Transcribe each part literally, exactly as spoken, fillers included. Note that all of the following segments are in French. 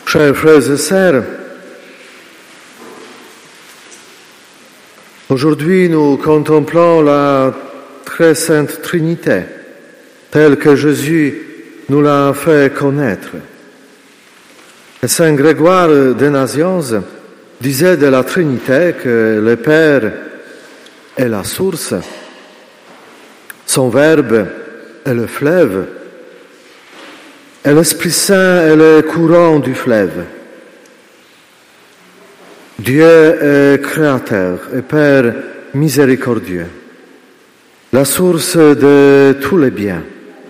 Chers frères et sœurs, aujourd'hui nous contemplons la très sainte Trinité, telle que Jésus nous l'a fait connaître. Et Saint Grégoire de Nazianze disait de la Trinité que le Père est la source, son Verbe est le fleuve, et l'Esprit Saint est le courant du fleuve. Dieu est créateur et Père miséricordieux, la source de tous les biens.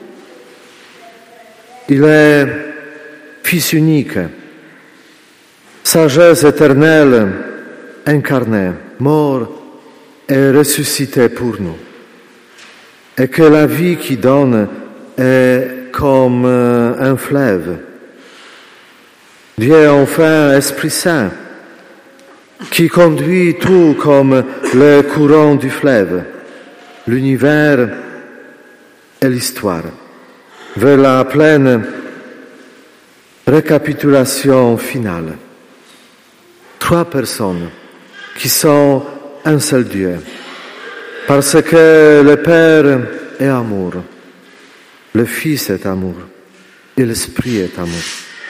Il est Fils unique, sagesse éternelle incarnée, mort et ressuscité pour nous. Et que la vie qui donne est comme un fleuve. Dieu est enfin Esprit Saint, qui conduit tout comme le courant du fleuve, l'univers et l'histoire, vers la pleine récapitulation finale. Trois personnes qui sont un seul Dieu, parce que le Père est amour, le Fils est amour et l'Esprit est amour.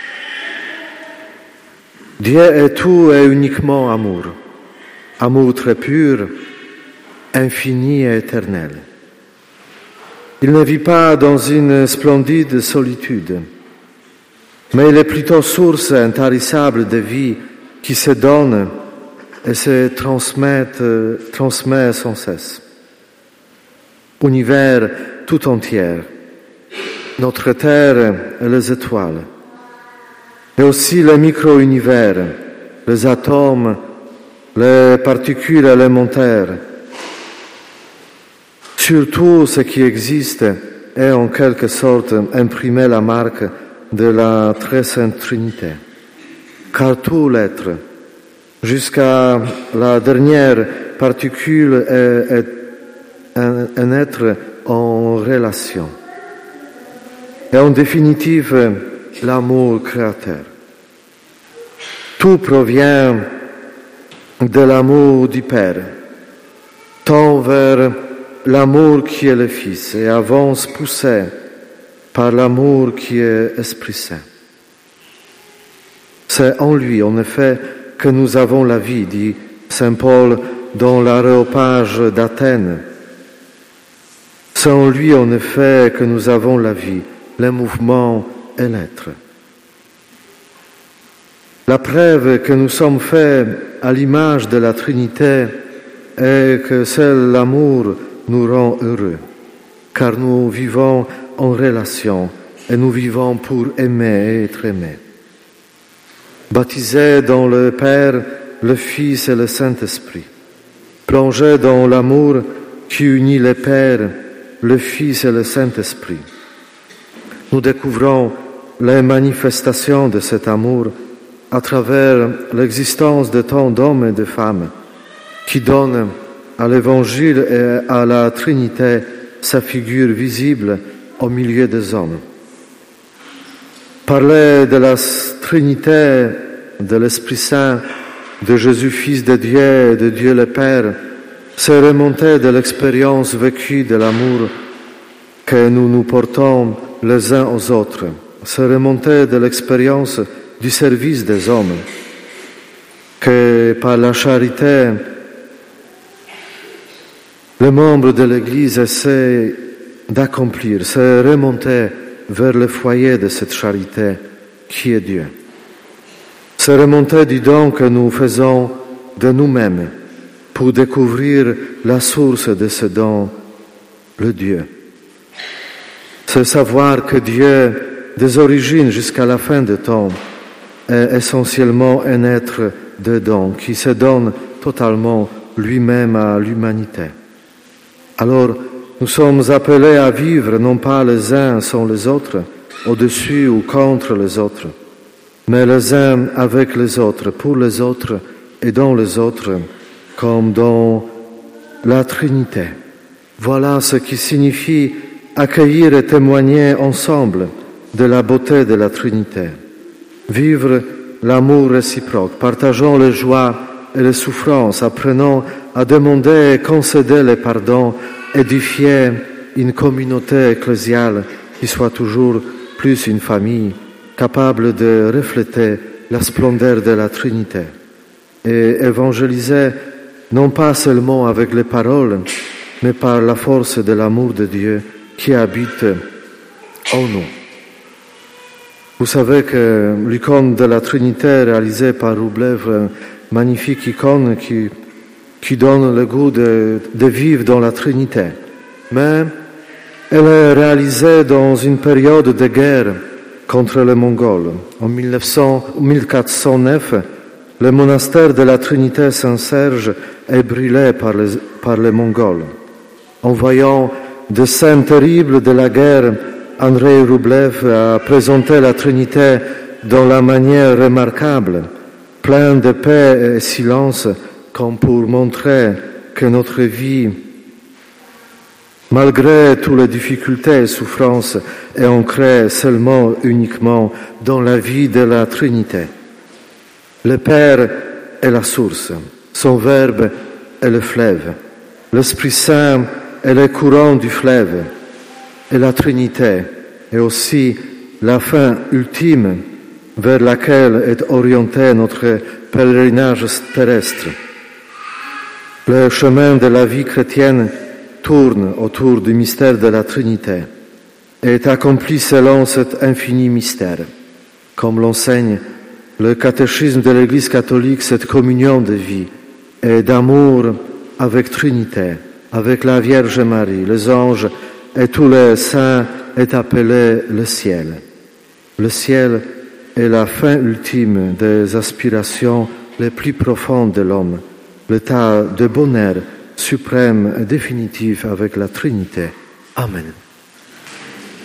Dieu est tout et uniquement amour, amour très pur, infini et éternel. Il ne vit pas dans une splendide solitude, mais il est plutôt source intarissable de vie qui se donne et se transmet, transmet sans cesse. Univers tout entier, notre terre et les étoiles, et aussi les micro-univers, les atomes, les particules élémentaires. Surtout ce qui existe est en quelque sorte imprimé la marque de la très sainte Trinité. Car tout l'être, jusqu'à la dernière particule, est, est un, un être en relation. Et en définitive, l'amour créateur. Tout provient de l'amour du Père, tend vers l'amour qui est le Fils et avance poussé par l'amour qui est Esprit Saint. C'est en lui, en effet, que nous avons la vie, dit Saint Paul dans l'Aréopage d'Athènes. C'est en lui, en effet, que nous avons la vie, le mouvement et l'être. La preuve que nous sommes faits à l'image de la Trinité est que seul l'amour nous rend heureux, car nous vivons en relation et nous vivons pour aimer et être aimés. Baptisés dans le Père, le Fils et le Saint-Esprit, plongés dans l'amour qui unit le Père, le Fils et le Saint-Esprit, nous découvrons les manifestations de cet amour à travers l'existence de tant d'hommes et de femmes qui donnent à l'Évangile et à la Trinité sa figure visible au milieu des hommes. Parler de la Trinité, de l'Esprit Saint, de Jésus Fils de Dieu et de Dieu le Père, c'est remonter de l'expérience vécue de l'amour que nous nous portons les uns aux autres. C'est remonter de l'expérience du service des hommes que par la charité, les membres de l'Église essaient d'accomplir. C'est remonter vers le foyer de cette charité qui est Dieu. C'est remonter du don que nous faisons de nous-mêmes pour découvrir la source de ce don, le Dieu. C'est savoir que Dieu, des origines jusqu'à la fin des temps, est essentiellement un être de don qui se donne totalement lui-même à l'humanité. Alors, nous sommes appelés à vivre non pas les uns sans les autres, au-dessus ou contre les autres, mais les uns avec les autres, pour les autres et dans les autres, comme dans la Trinité. Voilà ce qui signifie accueillir et témoigner ensemble de la beauté de la Trinité. Vivre l'amour réciproque, partageons les joies et les souffrances, apprenons à demander et concéder les pardons, édifier une communauté ecclésiale qui soit toujours plus une famille, capable de refléter la splendeur de la Trinité, et évangéliser non pas seulement avec les paroles, mais par la force de l'amour de Dieu qui habite en nous. Vous savez que l'icône de la Trinité réalisée par Roublev, une magnifique icône qui, qui donne le goût de, de vivre dans la Trinité. Mais elle est réalisée dans une période de guerre contre les Mongols. En mille quatre cent neuf, le monastère de la Trinité Saint-Serge est brûlé par les, par les Mongols. En voyant des scènes terribles de la guerre, Andrei Roublev a présenté la Trinité dans la manière remarquable, pleine de paix et silence, comme pour montrer que notre vie, malgré toutes les difficultés et souffrances, est ancrée seulement, uniquement dans la vie de la Trinité. Le Père est la source, son Verbe est le fleuve, l'Esprit Saint est le courant du fleuve, et la Trinité est aussi la fin ultime vers laquelle est orienté notre pèlerinage terrestre. Le chemin de la vie chrétienne tourne autour du mystère de la Trinité et est accompli selon cet infini mystère. Comme l'enseigne le catéchisme de l'Église catholique, cette communion de vie et d'amour avec Trinité, avec la Vierge Marie, les anges et tous les saints est appelé le ciel. Le ciel est la fin ultime des aspirations les plus profondes de l'homme, l'état de bonheur suprême et définitif avec la Trinité. Amen.